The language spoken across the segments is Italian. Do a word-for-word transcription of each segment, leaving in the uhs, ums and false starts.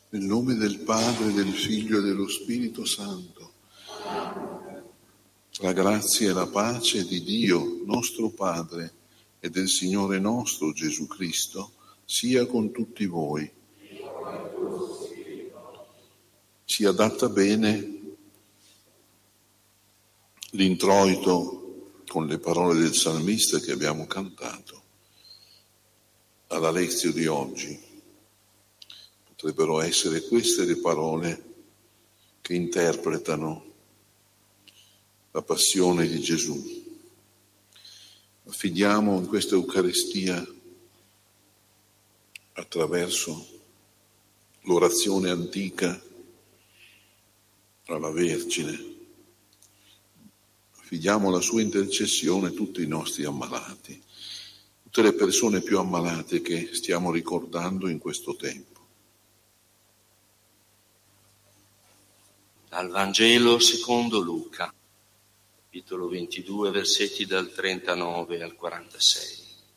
Nel nome del Padre, del Figlio e dello Spirito Santo. La grazia e la pace di Dio, nostro Padre, e del Signore nostro Gesù Cristo, sia con tutti voi. Si adatta bene l'introito con le parole del salmista che abbiamo cantato alla lezione di oggi. Potrebbero essere queste le parole che interpretano la passione di Gesù. Affidiamo in questa Eucaristia, attraverso l'orazione antica alla Vergine, affidiamo la sua intercessione a tutti i nostri ammalati, tutte le persone più ammalate che stiamo ricordando in questo tempo. Dal Vangelo secondo Luca, capitolo ventidue, versetti dal trentanove al quarantasei.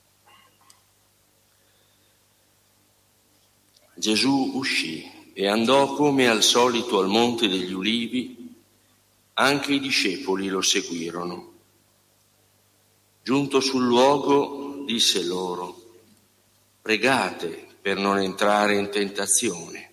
Gesù uscì e andò come al solito al Monte degli Ulivi. Anche i discepoli lo seguirono. Giunto sul luogo, disse loro: pregate per non entrare in tentazione.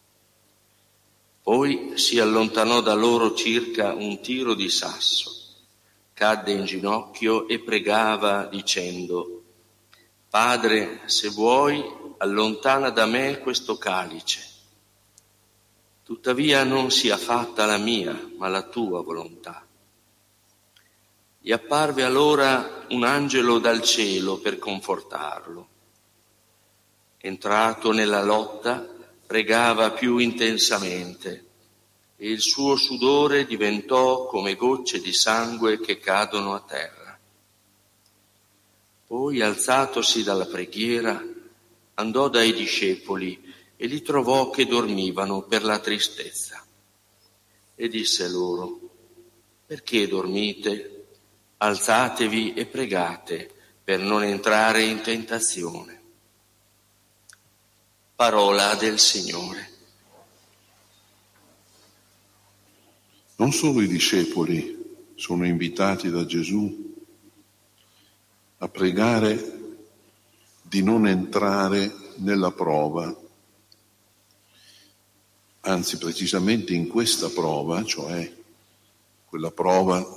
Poi si allontanò da loro circa un tiro di sasso, cadde in ginocchio e pregava dicendo: Padre, se vuoi, allontana da me questo calice. Tuttavia non sia fatta la mia, ma la tua volontà. Gli apparve allora un angelo dal cielo per confortarlo. Entrato nella lotta, pregava più intensamente e il suo sudore diventò come gocce di sangue che cadono a terra. Poi, alzatosi dalla preghiera, andò dai discepoli e li trovò che dormivano per la tristezza. E disse loro: perché dormite? Alzatevi e pregate per non entrare in tentazione. Parola del Signore. Non solo i discepoli sono invitati da Gesù a pregare di non entrare nella prova, anzi precisamente in questa prova, cioè quella prova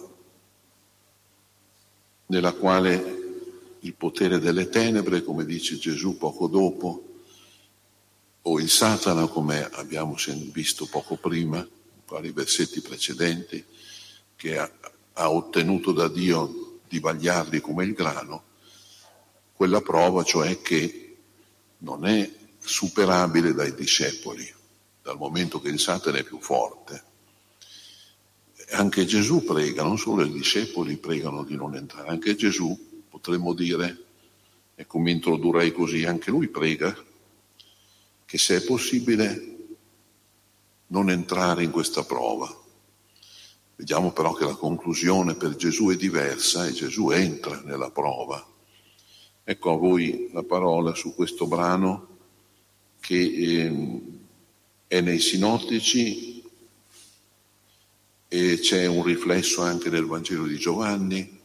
nella quale il potere delle tenebre, come dice Gesù poco dopo, o il Satana, come abbiamo visto poco prima, in vari versetti precedenti, che ha, ha ottenuto da Dio di vagliarli come il grano, quella prova cioè che non è superabile dai discepoli, dal momento che il Satana è più forte. Anche Gesù prega, non solo i discepoli pregano di non entrare, anche Gesù, potremmo dire, e come introdurrei così, anche lui prega che se è possibile non entrare in questa prova. Vediamo però che la conclusione per Gesù è diversa e Gesù entra nella prova. Ecco a voi la parola su questo brano che eh, è nei sinottici e c'è un riflesso anche nel Vangelo di Giovanni,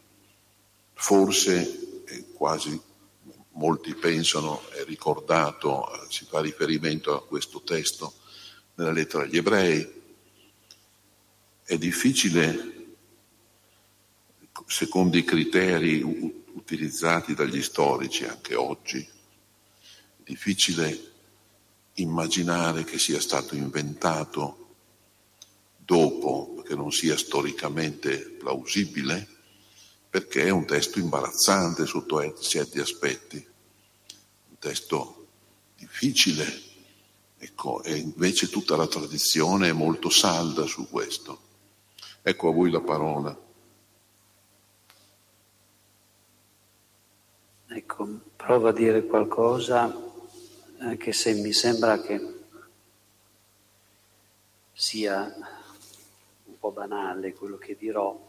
forse eh, quasi molti pensano è ricordato, si fa riferimento a questo testo nella lettera agli Ebrei. È difficile, secondo i criteri utilizzati dagli storici anche oggi, è difficile immaginare che sia stato inventato dopo, che non sia storicamente plausibile, perché è un testo imbarazzante sotto certi aspetti, un testo difficile, ecco, e invece tutta la tradizione è molto salda su questo. Ecco a voi la parola. Ecco, provo a dire qualcosa, anche se mi sembra che sia un po' banale quello che dirò.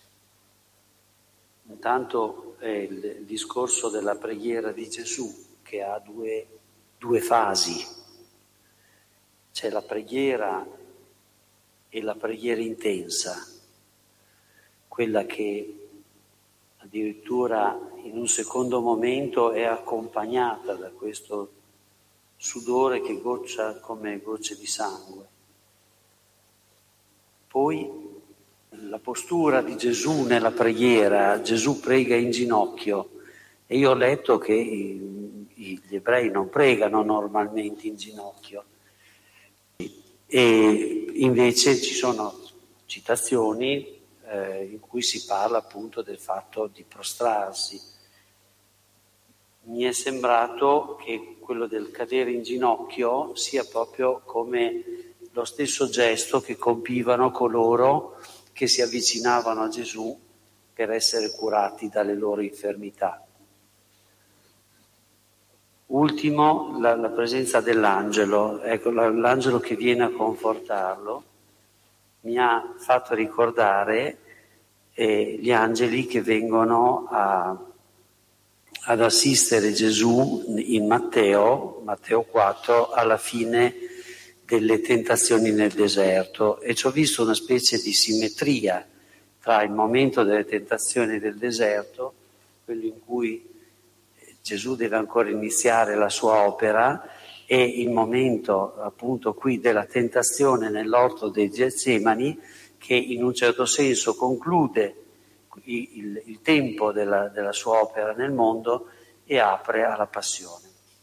Intanto è il discorso della preghiera di Gesù che ha due, due fasi. c'è la preghiera e la preghiera intensa, quella che addirittura in un secondo momento è accompagnata da questo sudore che goccia come gocce di sangue. Poi la postura di Gesù nella preghiera, Gesù prega in ginocchio, e io ho letto che gli ebrei non pregano normalmente in ginocchio, e invece ci sono citazioni eh, in cui si parla appunto del fatto di prostrarsi. Mi è sembrato che quello del cadere in ginocchio sia proprio come lo stesso gesto che compivano coloro che si avvicinavano a Gesù per essere curati dalle loro infermità. Ultimo, la, la presenza dell'angelo. Ecco, l'angelo che viene a confortarlo mi ha fatto ricordare eh, gli angeli che vengono a, ad assistere Gesù in Matteo, Matteo quattro, alla fine delle tentazioni nel deserto, e ci ho visto una specie di simmetria tra il momento delle tentazioni del deserto, quello in cui Gesù deve ancora iniziare la sua opera, e il momento appunto qui della tentazione nell'orto dei Getsemani, che in un certo senso conclude il, il, il tempo della, della sua opera nel mondo e apre alla passione.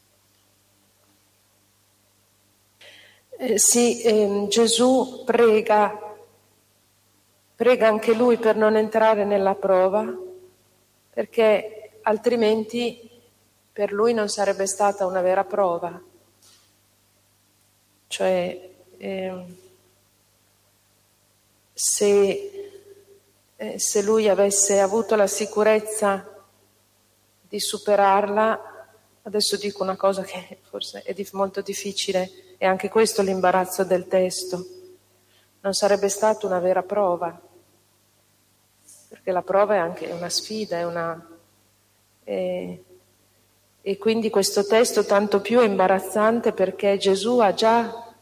Eh, sì, eh, Gesù prega, prega anche lui per non entrare nella prova, perché altrimenti per lui non sarebbe stata una vera prova. Cioè, eh, se, eh, se lui avesse avuto la sicurezza di superarla, adesso dico una cosa che forse è dif- molto difficile, e anche questo è l'imbarazzo del testo, non sarebbe stata una vera prova, perché la prova è anche una sfida, è una... Eh, E quindi questo testo tanto più è imbarazzante perché Gesù ha già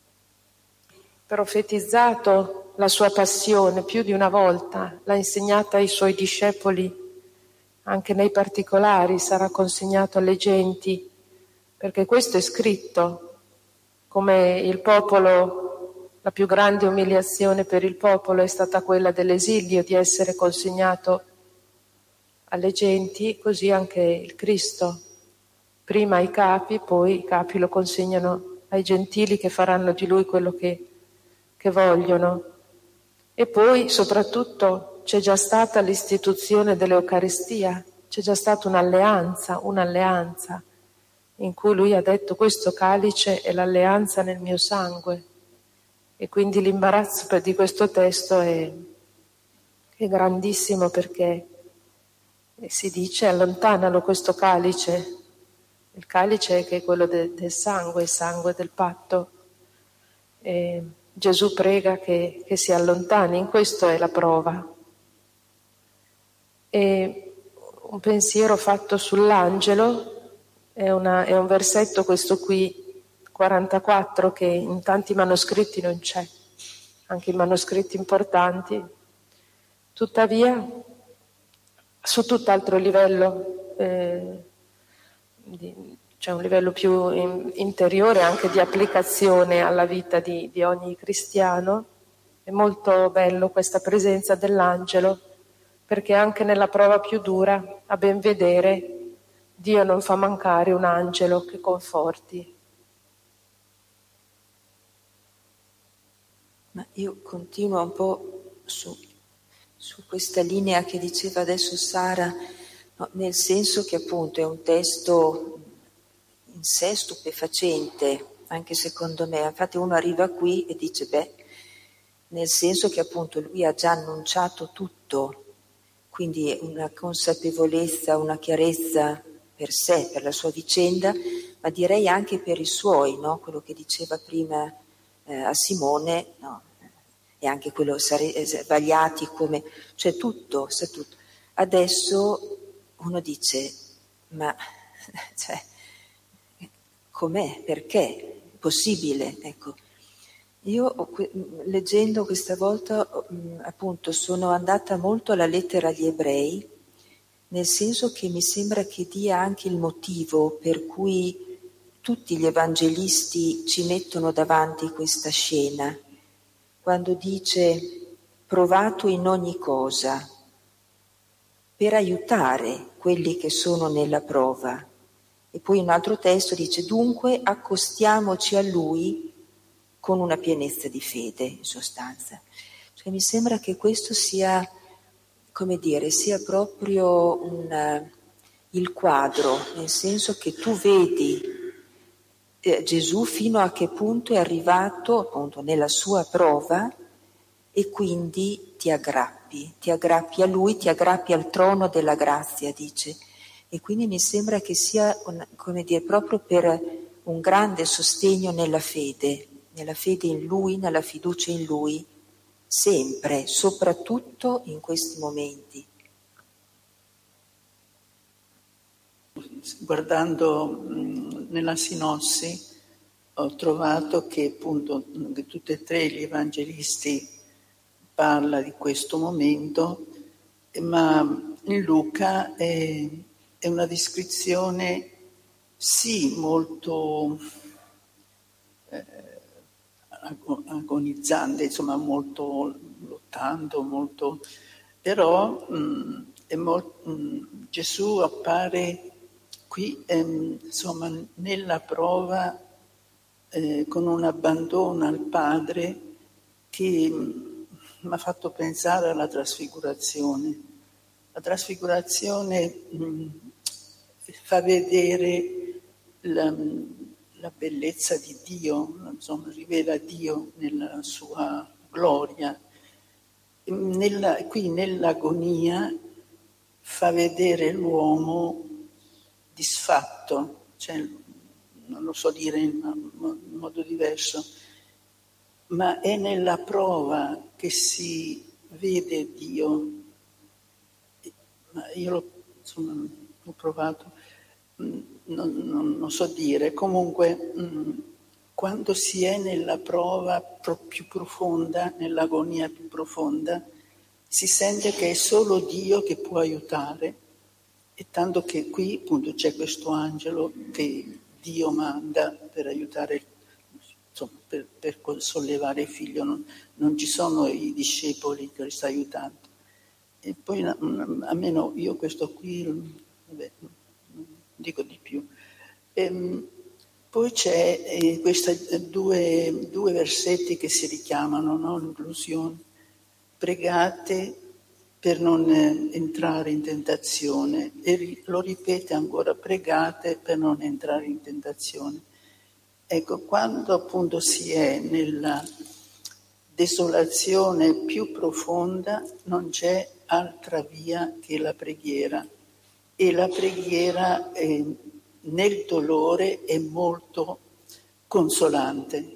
profetizzato la sua passione più di una volta, l'ha insegnata ai suoi discepoli, anche nei particolari sarà consegnato alle genti, perché questo è scritto, come il popolo, la più grande umiliazione per il popolo è stata quella dell'esilio, di essere consegnato alle genti, così anche il Cristo. Prima ai capi, poi i capi lo consegnano ai gentili che faranno di lui quello che, che vogliono. E poi soprattutto c'è già stata l'istituzione dell'Eucaristia, c'è già stata un'alleanza, un'alleanza in cui lui ha detto: questo calice è l'alleanza nel mio sangue. E quindi l'imbarazzo di questo testo è, è grandissimo, perché si dice: allontanalo questo calice. Il calice che è quello de, del sangue, il sangue del patto. E Gesù prega che, che si allontani, in questo è la prova. E un pensiero fatto sull'angelo, è, una, è un versetto questo qui, quarantaquattro, che in tanti manoscritti non c'è, anche in manoscritti importanti. Tuttavia, su tutt'altro livello, eh, Di, c'è un livello più in, interiore anche di applicazione alla vita di, di ogni cristiano. È molto bello questa presenza dell'angelo, perché anche nella prova più dura, a ben vedere, Dio non fa mancare un angelo che conforti. Ma io continuo un po' su, su questa linea che diceva adesso Sara, no, nel senso che appunto è un testo in sé stupefacente, anche secondo me. Infatti uno arriva qui e dice, beh, nel senso che appunto lui ha già annunciato tutto, quindi una consapevolezza, una chiarezza per sé, per la sua vicenda, ma direi anche per i suoi, no? Quello che diceva prima eh, a Simone, no? E anche quello sbagliati come, cioè tutto, sa tutto. Adesso uno dice, ma cioè, com'è? Perché? possibile, ecco. Io leggendo questa volta appunto sono andata molto alla lettera agli ebrei, nel senso che mi sembra che dia anche il motivo per cui tutti gli evangelisti ci mettono davanti questa scena, quando dice provato in ogni cosa, per aiutare quelli che sono nella prova. E poi in un altro testo dice dunque accostiamoci a lui con una pienezza di fede, in sostanza. Cioè, mi sembra che questo sia, come dire, sia proprio un, il quadro, nel senso che tu vedi eh, Gesù fino a che punto è arrivato appunto nella sua prova e quindi ti aggrappi, ti aggrappi a lui, ti aggrappi al trono della grazia, dice. E quindi mi sembra che sia, come dire, proprio per un grande sostegno nella fede, nella fede in Lui, nella fiducia in Lui, sempre, soprattutto in questi momenti. Guardando mh, nella Sinossi ho trovato che appunto che tutti e tre gli evangelisti parla di questo momento, ma in Luca è, è una descrizione sì molto eh, agonizzante, insomma molto lottando, molto, però mh, è molto, mh, Gesù appare qui ehm, insomma nella prova eh, con un abbandono al Padre che mi ha fatto pensare alla trasfigurazione. La trasfigurazione mh, fa vedere la, la bellezza di Dio, insomma, rivela Dio nella sua gloria. Nella, qui nell'agonia fa vedere l'uomo disfatto, cioè, non lo so dire in, in modo diverso, ma è nella prova che si vede Dio. Ma io l'ho, insomma, l'ho provato, non, non, non so dire, comunque quando si è nella prova più profonda, nell'agonia più profonda, si sente che è solo Dio che può aiutare, e tanto che qui appunto c'è questo angelo che Dio manda per aiutare, insomma, per, per sollevare il figlio, non, non ci sono i discepoli che li sta aiutando. E poi almeno io questo qui, vabbè, non dico di più. E, poi c'è eh, questi due, due versetti che si richiamano, no? L'inclusione. Pregate per non entrare in tentazione, e lo ripete ancora, pregate per non entrare in tentazione. Ecco, quando appunto si è nella desolazione più profonda non c'è altra via che la preghiera, e la preghiera è, nel dolore è molto consolante.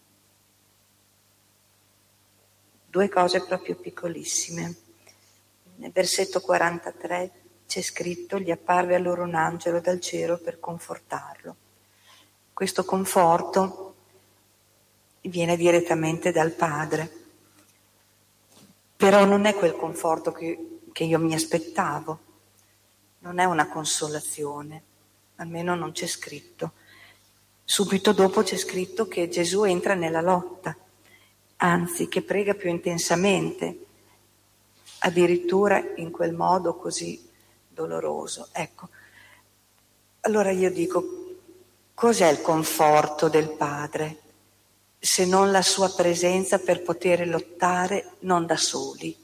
Due cose proprio piccolissime. Nel versetto quarantatré c'è scritto: gli apparve a loro un angelo dal cielo per confortarlo. Questo conforto viene direttamente dal Padre, però non è quel conforto che, che io mi aspettavo, non è una consolazione, almeno non c'è scritto. Subito dopo c'è scritto che Gesù entra nella lotta, anzi che prega più intensamente, addirittura in quel modo così doloroso. Ecco, allora io dico, cos'è il conforto del Padre se non la sua presenza per poter lottare non da soli?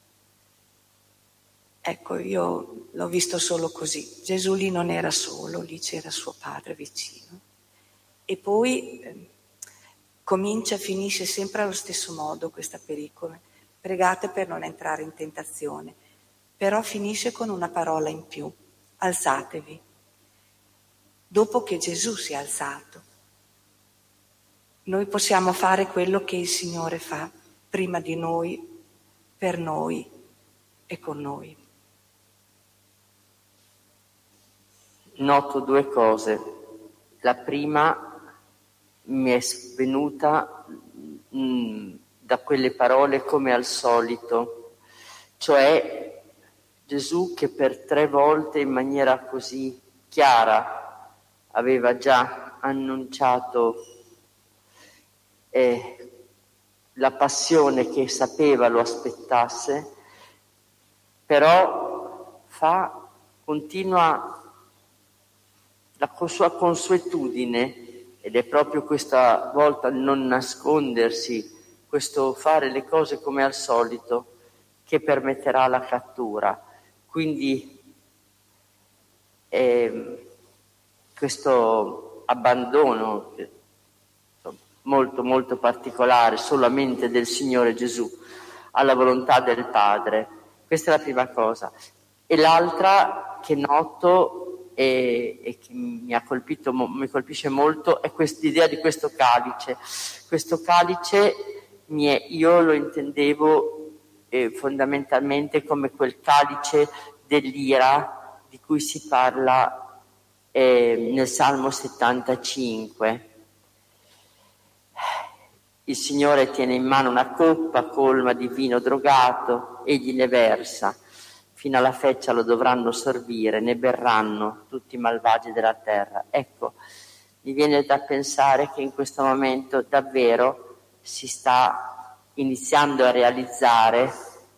Ecco, io l'ho visto solo così. Gesù lì non era solo, lì c'era suo Padre vicino. E poi eh, comincia, finisce sempre allo stesso modo questa pericola. Pregate per non entrare in tentazione, però finisce con una parola in più: alzatevi. Dopo che Gesù si è alzato, noi possiamo fare quello che il Signore fa prima di noi, per noi e con noi. Noto due cose. La prima, mi è venuta mh, da quelle parole come al solito, cioè Gesù che per tre volte in maniera così chiara aveva già annunciato eh, la passione che sapeva lo aspettasse, però fa, continua la sua consuetudine, ed è proprio questa volta il non nascondersi, questo fare le cose come al solito, che permetterà la cattura. Quindi eh, questo abbandono insomma, molto molto particolare solamente del Signore Gesù alla volontà del Padre, questa è la prima cosa. E l'altra che noto e, e che mi ha colpito, mi colpisce molto è quest'idea di questo calice. Questo calice mie, io lo intendevo eh, fondamentalmente come quel calice dell'ira di cui si parla eh, nel Salmo settantacinque. Il Signore tiene in mano una coppa colma di vino drogato, egli ne versa. Fino alla feccia lo dovranno sorbire, ne berranno tutti i malvagi della terra. Ecco, mi viene da pensare che in questo momento davvero si sta iniziando a realizzare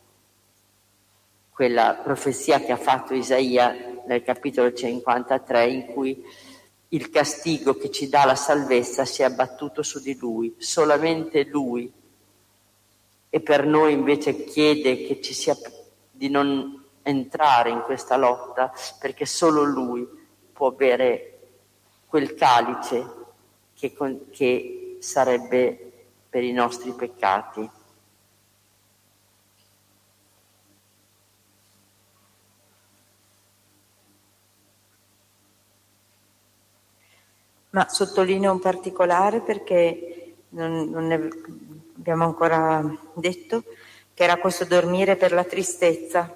quella profezia che ha fatto Isaia nel capitolo cinquantatré, in cui il castigo che ci dà la salvezza si è abbattuto su di lui, solamente lui. E per noi invece chiede che ci sia di non entrare in questa lotta, perché solo lui può bere quel calice che, che sarebbe per i nostri peccati. Ma sottolineo un particolare perché non, non ne abbiamo ancora detto, che era questo dormire per la tristezza.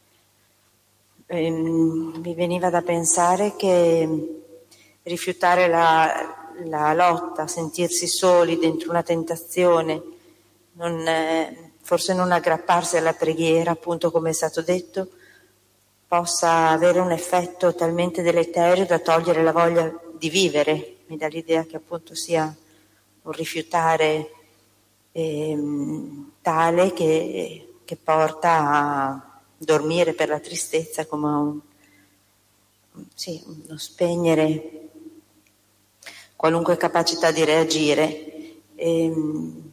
Ehm, mi veniva da pensare che rifiutare la, la lotta, sentirsi soli dentro una tentazione, non, eh, forse non aggrapparsi alla preghiera, appunto come è stato detto, possa avere un effetto talmente deleterio da togliere la voglia di vivere. Mi dà l'idea che appunto sia un rifiutare ehm, tale che, che porta a dormire per la tristezza, come un, sì, uno spegnere qualunque capacità di reagire. Ehm...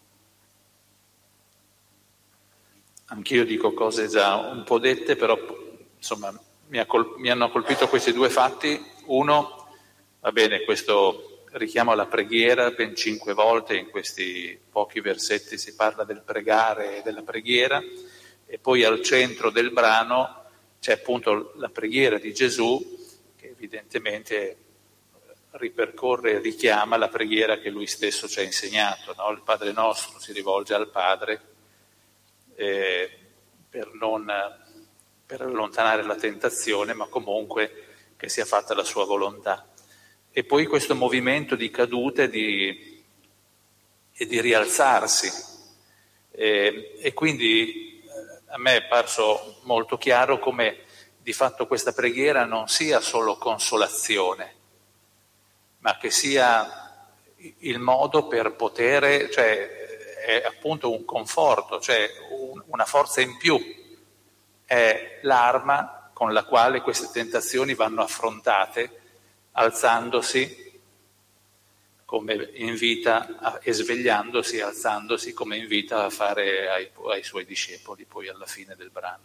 Anch'io dico cose già un po' dette, però insomma mi, ha col- mi hanno colpito questi due fatti. Uno, va bene, questo richiamo alla preghiera, ben cinque volte in questi pochi versetti si parla del pregare e della preghiera, e poi al centro del brano c'è appunto la preghiera di Gesù, che evidentemente ripercorre e richiama la preghiera che lui stesso ci ha insegnato, no? Il Padre nostro, si rivolge al Padre eh, per non per allontanare la tentazione, ma comunque che sia fatta la sua volontà. E poi questo movimento di caduta e di, e di rialzarsi. E, e quindi a me è parso molto chiaro come di fatto questa preghiera non sia solo consolazione, ma che sia il modo per poter, cioè è appunto un conforto, cioè un, una forza in più, è l'arma con la quale queste tentazioni vanno affrontate, alzandosi come invita a, e svegliandosi, alzandosi come invita a fare ai, ai suoi discepoli poi alla fine del brano.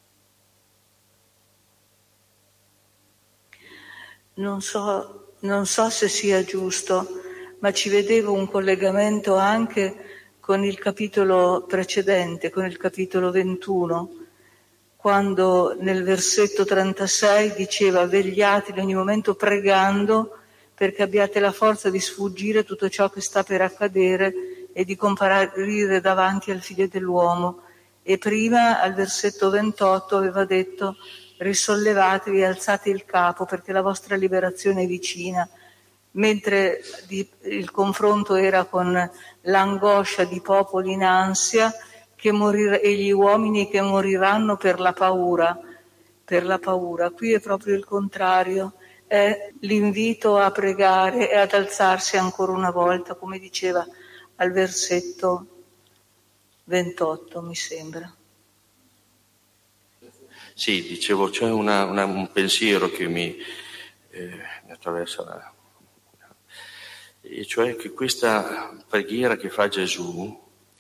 Non so, non so se sia giusto, ma ci vedevo un collegamento anche con il capitolo precedente, con il capitolo ventuno, quando nel versetto trentasei diceva: vegliate in ogni momento pregando perché abbiate la forza di sfuggire tutto ciò che sta per accadere e di comparire davanti al Figlio dell'uomo. E prima, al versetto ventotto, aveva detto: risollevatevi e alzate il capo perché la vostra liberazione è vicina. mentre di, il confronto era con l'angoscia di popoli in ansia che morir- e gli uomini che moriranno per la paura, per la paura. Qui è proprio il contrario, è l'invito a pregare e ad alzarsi ancora una volta, come diceva al versetto ventotto, mi sembra. Sì, dicevo, c'è una, una, un pensiero che mi, eh, mi attraversa, la, e cioè che questa preghiera che fa Gesù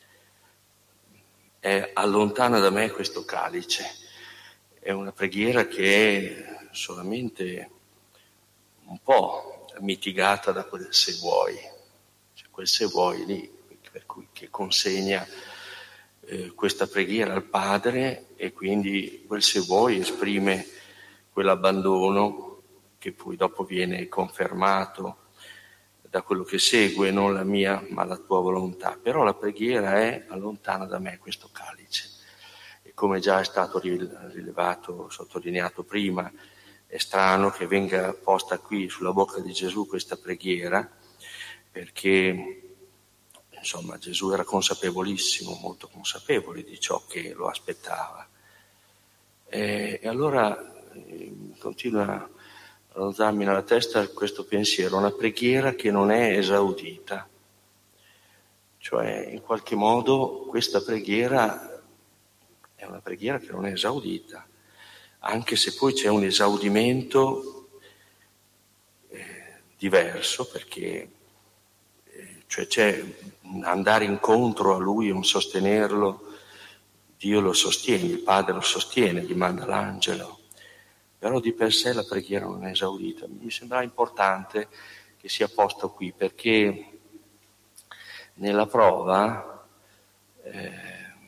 è allontana da me questo calice. È una preghiera che è solamente un po' mitigata da quel se vuoi, cioè quel se vuoi lì, per cui che consegna eh, questa preghiera al Padre, e quindi quel se vuoi esprime quell'abbandono che poi dopo viene confermato da quello che segue, non la mia ma la tua volontà. Però la preghiera è allontana da me questo calice. Come già è stato rilevato, sottolineato prima, è strano che venga posta qui sulla bocca di Gesù questa preghiera, perché insomma Gesù era consapevolissimo, molto consapevole di ciò che lo aspettava. E, e allora eh, continua a ronzarmi nella testa questo pensiero, una preghiera che non è esaudita. Cioè, in qualche modo questa preghiera è una preghiera che non è esaudita, anche se poi c'è un esaudimento eh, diverso, perché eh, cioè c'è un andare incontro a Lui, un sostenerlo. Dio lo sostiene, il Padre lo sostiene, gli manda l'angelo, però di per sé la preghiera non è esaudita. Mi sembra importante che sia posto qui, perché nella prova eh,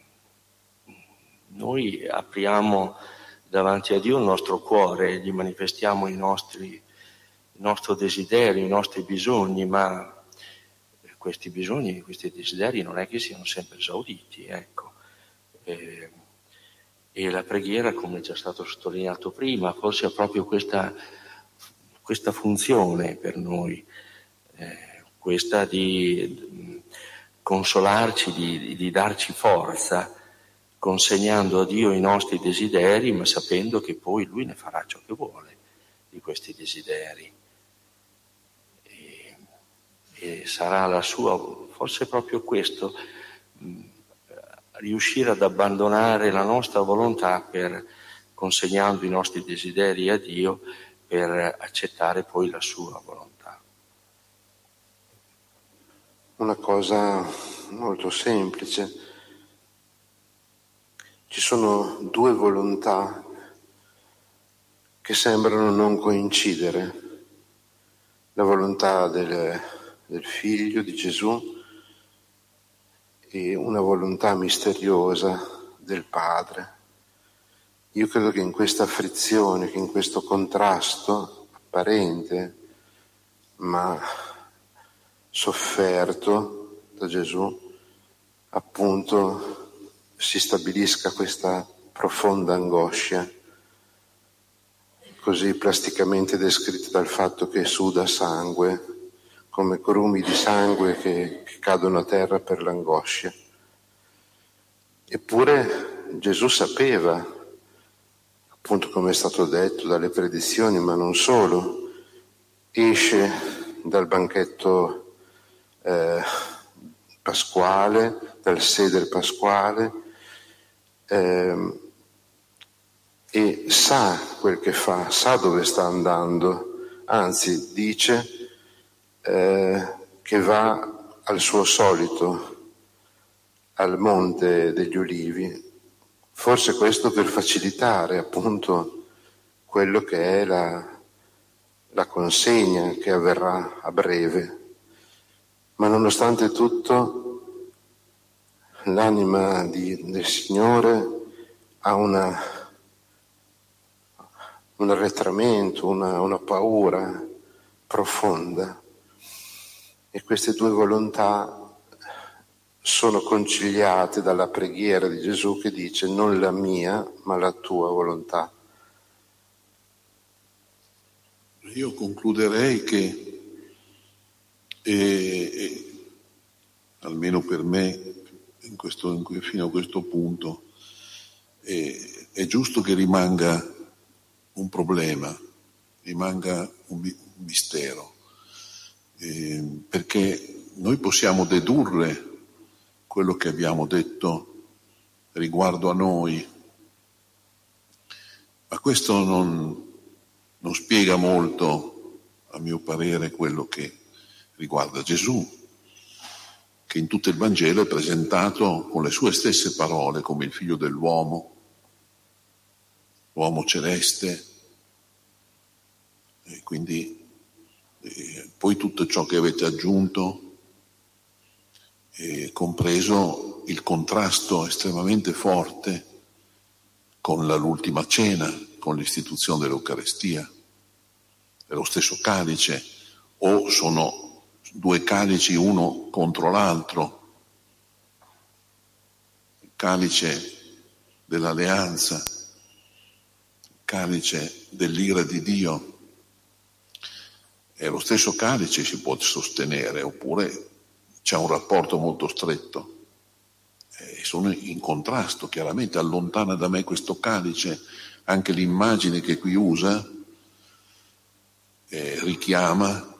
noi apriamo davanti a Dio il nostro cuore e gli manifestiamo i nostri, il nostro desiderio, i nostri bisogni, ma questi bisogni, questi desideri non è che siano sempre esauditi, ecco. E, e la preghiera, come è già stato sottolineato prima, forse ha proprio questa, questa funzione per noi, eh, questa di consolarci, di, di darci forza, consegnando a Dio i nostri desideri, ma sapendo che poi Lui ne farà ciò che vuole di questi desideri. E, e sarà la sua, forse proprio questo, mh, riuscire ad abbandonare la nostra volontà per, consegnando i nostri desideri a Dio, per accettare poi la sua volontà. Una cosa molto semplice. Ci sono due volontà che sembrano non coincidere. La volontà del, del Figlio di Gesù e una volontà misteriosa del Padre. Io credo che in questa frizione, che in questo contrasto apparente ma sofferto da Gesù, appunto si stabilisca questa profonda angoscia, così plasticamente descritta dal fatto che suda sangue, come grumi di sangue che, che cadono a terra per l'angoscia. Eppure Gesù sapeva, appunto come è stato detto dalle predizioni, ma non solo, esce dal banchetto eh, pasquale, dal seder pasquale, eh, e sa quel che fa, sa dove sta andando, anzi dice eh, che va al suo solito, al Monte degli Ulivi, forse questo per facilitare appunto quello che è la, la consegna che avverrà a breve. Ma nonostante tutto l'anima di, del Signore ha una, un arretramento, una, una paura profonda, e queste due volontà sono conciliate dalla preghiera di Gesù che dice: non la mia ma la tua volontà. Io concluderei che E, e almeno per me, in questo, in, fino a questo punto, è, è giusto che rimanga un problema, rimanga un, un mistero, eh, perché noi possiamo dedurre quello che abbiamo detto riguardo a noi, ma questo non, non spiega molto, a mio parere, quello che riguarda Gesù, che in tutto il Vangelo è presentato con le sue stesse parole come il figlio dell'uomo, l'uomo celeste, e quindi eh, poi tutto ciò che avete aggiunto, eh, compreso il contrasto estremamente forte con la, l'ultima cena, con l'istituzione dell'Eucarestia. È lo stesso calice, o sono due calici uno contro l'altro, il calice dell'alleanza, il calice dell'ira di Dio. È lo stesso calice, si può sostenere, oppure c'è un rapporto molto stretto. Eh, sono in contrasto, chiaramente allontana da me questo calice. Anche l'immagine che qui usa eh, richiama,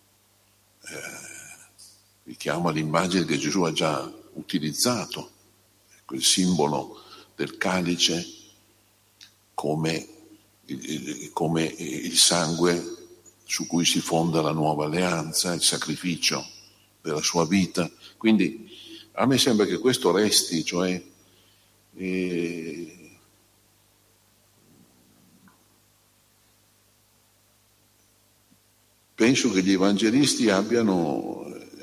eh, richiama l'immagine che Gesù ha già utilizzato, quel simbolo del calice come il, come il sangue su cui si fonda la nuova alleanza, il sacrificio della sua vita. Quindi a me sembra che questo resti, cioè eh, penso che gli evangelisti abbiano,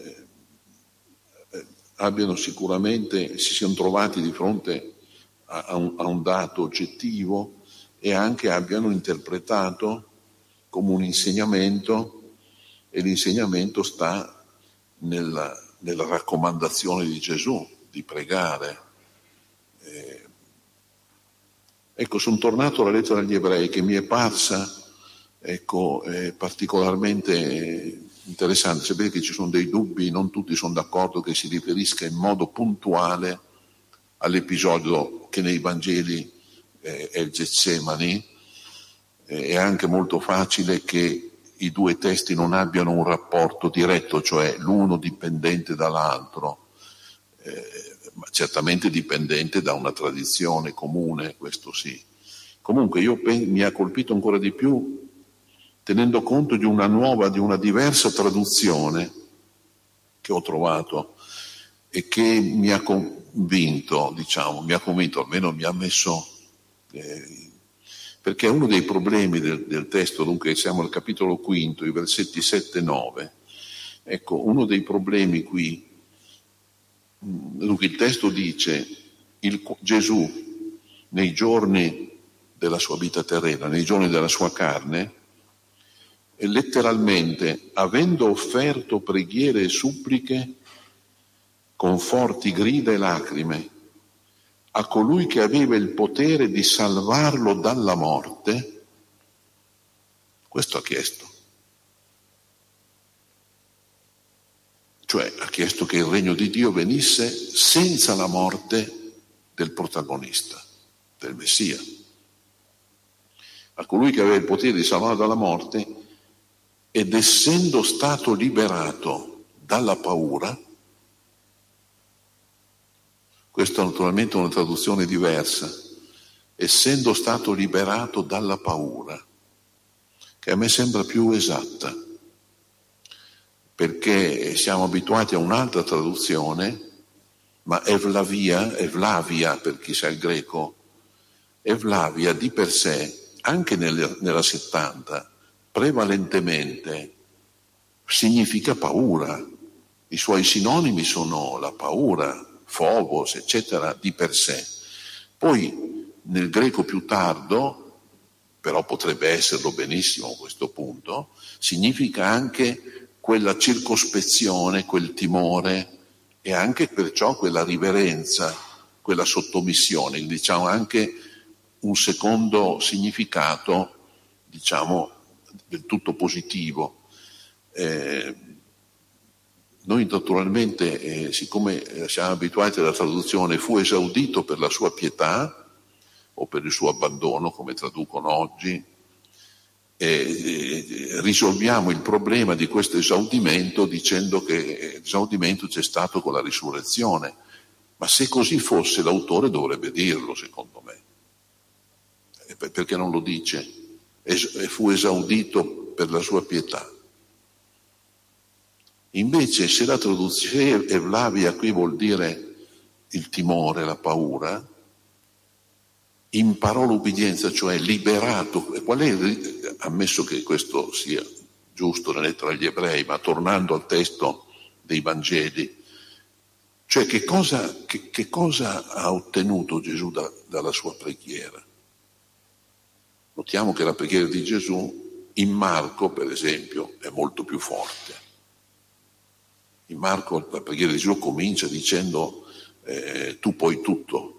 eh, abbiano sicuramente, si siano trovati di fronte a, a, un, a un dato oggettivo e anche abbiano interpretato come un insegnamento, e l'insegnamento sta nella, nella raccomandazione di Gesù di pregare. Eh, ecco, sono tornato alla lettera agli Ebrei, che mi è parsa ecco, eh, particolarmente interessante. Sapete che ci sono dei dubbi, non tutti sono d'accordo che si riferisca in modo puntuale all'episodio che nei Vangeli eh, è il Getsemani. È anche molto facile che i due testi non abbiano un rapporto diretto, cioè l'uno dipendente dall'altro, eh, ma certamente dipendente da una tradizione comune, questo sì. Comunque io pen- mi ha colpito ancora di più tenendo conto di una nuova, di una diversa traduzione che ho trovato e che mi ha convinto, diciamo, mi ha convinto, almeno mi ha messo... Eh, perché uno dei problemi del, del testo, dunque siamo al capitolo quinto, i versetti sette e nove, ecco, uno dei problemi qui, dunque il testo dice, il, Gesù nei giorni della sua vita terrena, nei giorni della sua carne, e letteralmente, avendo offerto preghiere e suppliche con forti grida e lacrime, a colui che aveva il potere di salvarlo dalla morte, questo ha chiesto. Cioè ha chiesto che il regno di Dio venisse senza la morte del protagonista, del Messia. A colui che aveva il potere di salvarlo dalla morte, ed essendo stato liberato dalla paura, questa naturalmente è una traduzione diversa, essendo stato liberato dalla paura, che a me sembra più esatta, perché siamo abituati a un'altra traduzione, ma Evlavia, Evlavia per chi sa il greco, Evlavia di per sé, anche nel, nella settanta, prevalentemente significa paura. I suoi sinonimi sono la paura, Phobos, eccetera, di per sé. Poi nel greco più tardo, però potrebbe esserlo benissimo a questo punto, significa anche quella circospezione, quel timore e anche perciò quella riverenza, quella sottomissione, diciamo anche un secondo significato, diciamo, del tutto positivo. Eh, Noi naturalmente, eh, siccome siamo abituati alla traduzione fu esaudito per la sua pietà o per il suo abbandono, come traducono oggi, eh, eh, risolviamo il problema di questo esaudimento dicendo che l'esaudimento c'è stato con la risurrezione. Ma se così fosse, l'autore dovrebbe dirlo, secondo me. Eh, perché non lo dice? Es- fu esaudito per la sua pietà. Invece, se la traduzione Evlavia qui vuol dire il timore, la paura, imparò l'ubbidienza, cioè liberato. Qual è, ammesso che questo sia giusto nella lettera agli ebrei, ma tornando al testo dei Vangeli, cioè che cosa, che, che cosa ha ottenuto Gesù da, dalla sua preghiera? Notiamo che la preghiera di Gesù in Marco, per esempio, è molto più forte. In Marco la preghiera di Gesù comincia dicendo eh, tu puoi tutto,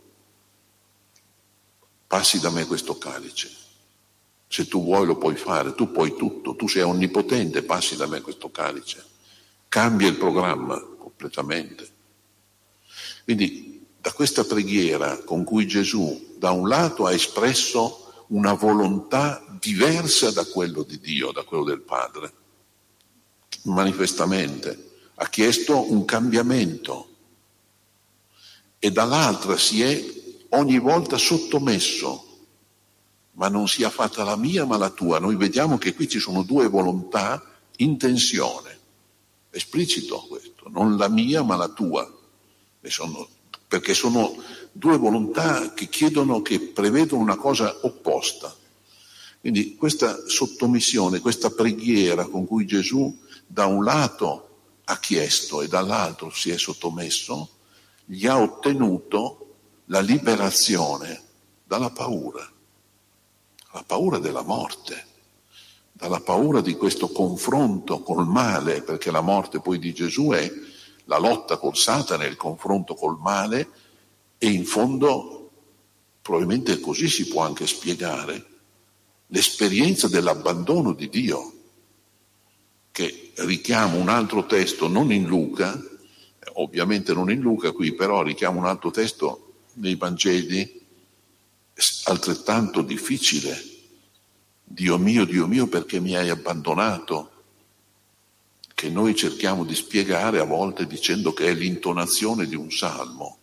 passi da me questo calice, se tu vuoi lo puoi fare, tu puoi tutto, tu sei onnipotente, passi da me questo calice. Cambia il programma completamente. Quindi da questa preghiera con cui Gesù da un lato ha espresso una volontà diversa da quello di Dio, da quello del Padre, manifestamente, ha chiesto un cambiamento e dall'altra si è ogni volta sottomesso, ma non sia fatta la mia ma la tua. Noi vediamo che qui ci sono due volontà in tensione, esplicito questo, non la mia ma la tua, e sono, perché sono due volontà che chiedono, che prevedono una cosa opposta. Quindi questa sottomissione, questa preghiera con cui Gesù da un lato ha chiesto e dall'altro si è sottomesso, gli ha ottenuto la liberazione dalla paura, la paura della morte, dalla paura di questo confronto col male, perché la morte poi di Gesù è la lotta col Satana, il confronto col male, e in fondo probabilmente così si può anche spiegare l'esperienza dell'abbandono di Dio, che richiama un altro testo, non in Luca, ovviamente non in Luca qui, però richiama un altro testo nei Vangeli, altrettanto difficile. Dio mio, Dio mio, perché mi hai abbandonato? Che noi cerchiamo di spiegare a volte dicendo che è l'intonazione di un salmo,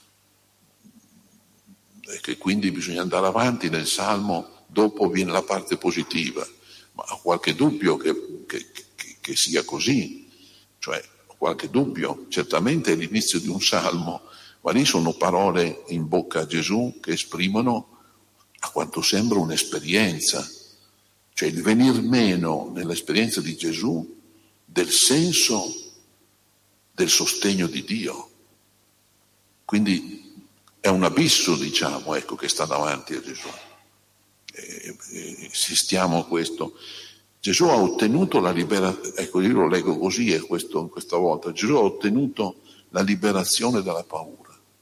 e che quindi bisogna andare avanti nel salmo, dopo viene la parte positiva. Ma ho qualche dubbio che, che, che, che sia così, cioè ho qualche dubbio. Certamente è l'inizio di un salmo, ma lì sono parole in bocca a Gesù che esprimono, a quanto sembra, un'esperienza, cioè il venir meno nell'esperienza di Gesù del senso del sostegno di Dio. Quindi è un abisso, diciamo, ecco, che sta davanti a Gesù. Eh, eh, Insistiamo a questo. Gesù ha ottenuto la liberazione, ecco, io lo leggo così, e questo, questa volta, Gesù ha ottenuto la liberazione dalla paura.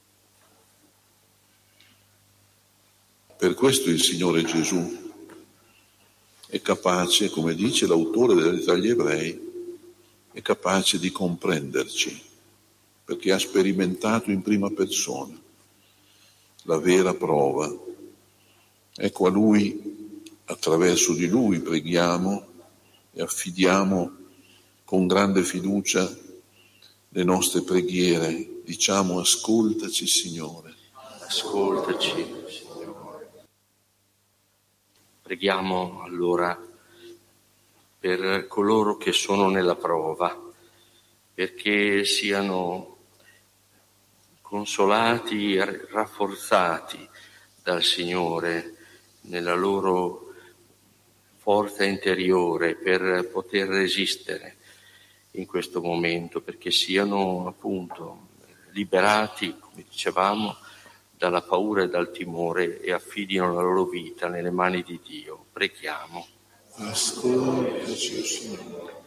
Per questo il Signore Gesù è capace, come dice l'autore della lettera agli ebrei, è capace di comprenderci, perché ha sperimentato in prima persona la vera prova. Ecco, a Lui, attraverso di Lui preghiamo e affidiamo con grande fiducia le nostre preghiere. Diciamo: ascoltaci, Signore. Ascoltaci, Signore. Preghiamo allora per coloro che sono nella prova, perché siano consolati e rafforzati dal Signore nella loro forza interiore per poter resistere in questo momento, perché siano appunto liberati, come dicevamo, dalla paura e dal timore e affidino la loro vita nelle mani di Dio. Preghiamo. Ascoltaci, Signore.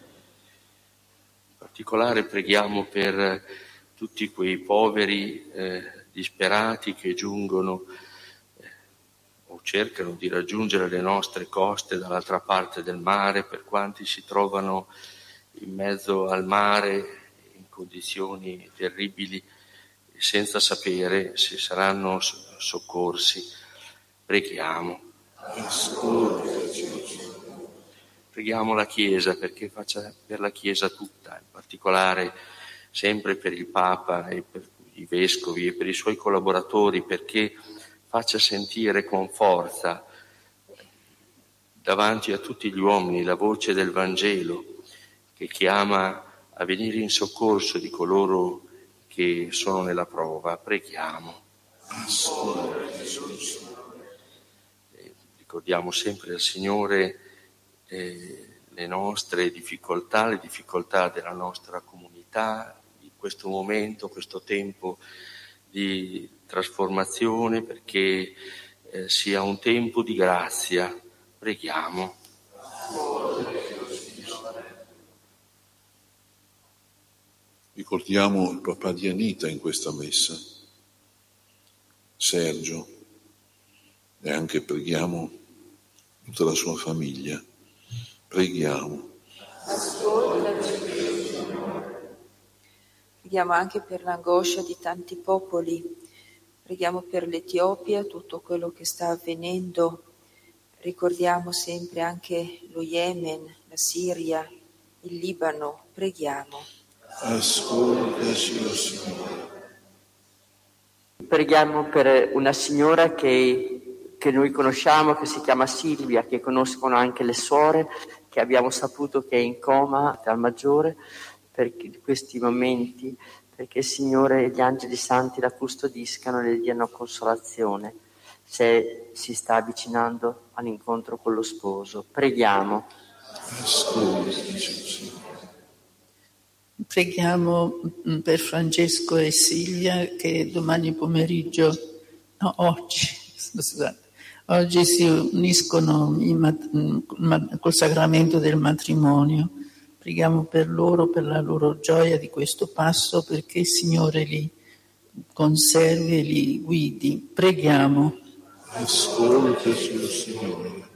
In particolare preghiamo per tutti quei poveri eh, disperati che giungono eh, o cercano di raggiungere le nostre coste dall'altra parte del mare, per quanti si trovano in mezzo al mare, in condizioni terribili senza sapere se saranno soccorsi. Preghiamo. Preghiamo la Chiesa perché faccia per la Chiesa tutta, in particolare sempre per il Papa e per i Vescovi e per i suoi collaboratori, perché faccia sentire con forza davanti a tutti gli uomini la voce del Vangelo che chiama a venire in soccorso di coloro che sono nella prova. Preghiamo. E ricordiamo sempre al Signore eh, le nostre difficoltà, le difficoltà della nostra comunità, di questo momento, questo tempo di trasformazione, perché eh, sia un tempo di grazia. Preghiamo. Ricordiamo il papà di Anita in questa messa, Sergio, e anche preghiamo tutta la sua famiglia. Preghiamo. Preghiamo anche per l'angoscia di tanti popoli. Preghiamo per l'Etiopia, tutto quello che sta avvenendo. Ricordiamo sempre anche lo Yemen, la Siria, il Libano. Preghiamo. Ascoltaci, o Signore. Preghiamo per una signora che, che noi conosciamo, che si chiama Silvia, che conoscono anche le suore, che abbiamo saputo che è in coma al Maggiore per questi momenti, perché il Signore e gli angeli santi la custodiscano e le diano consolazione se si sta avvicinando all'incontro con lo sposo. Preghiamo. Ascoltaci, Signore. Preghiamo per Francesco e Silvia che domani pomeriggio, no, oggi, scusate, oggi si uniscono in mat- col sacramento del matrimonio. Preghiamo per loro, per la loro gioia di questo passo, perché il Signore li conservi e li guidi. Preghiamo. Ascoltaci, Signore.